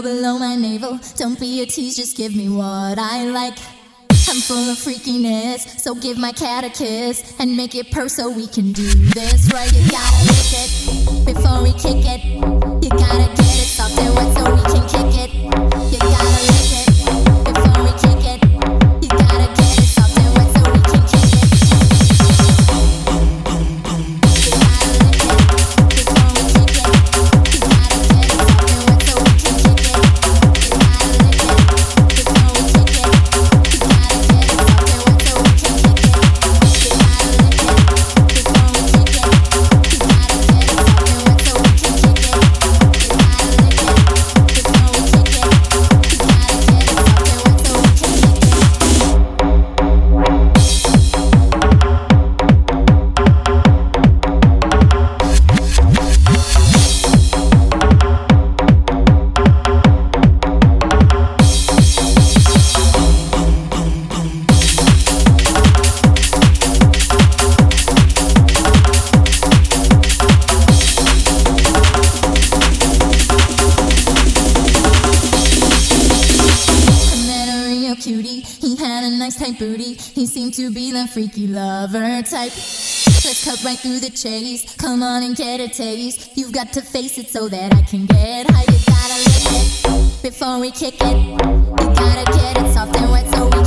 below my navel. Don't be a tease, just give me what I like. I'm full of freakiness, so give my cat a kiss and make it purr so we can do this right. You gotta lick it before we kick it. You gotta get it soft and wet so we can kick it. You gotta lick it before we kick it. You gotta get it soft and wet so we can kick it. You gotta lick it before we kick it. You gotta get it soft and wet so we can kick it. You gotta lick it before we kick it. You gotta get it soft and wet so we can kick it. You gotta lick it before we kick it. You gotta get it soft and wet so we can kick it. You gotta lick it before we kick it. You gotta get it soft and wet so we can kick it. I met a real cutie, he had a nice tight booty. He seemed to be the freaky lover type. Let's cut right through the chase, come on and get a taste. You've got to face it so that I can get high. You gotta lick it before we kick it. You gotta get it soft and wet so we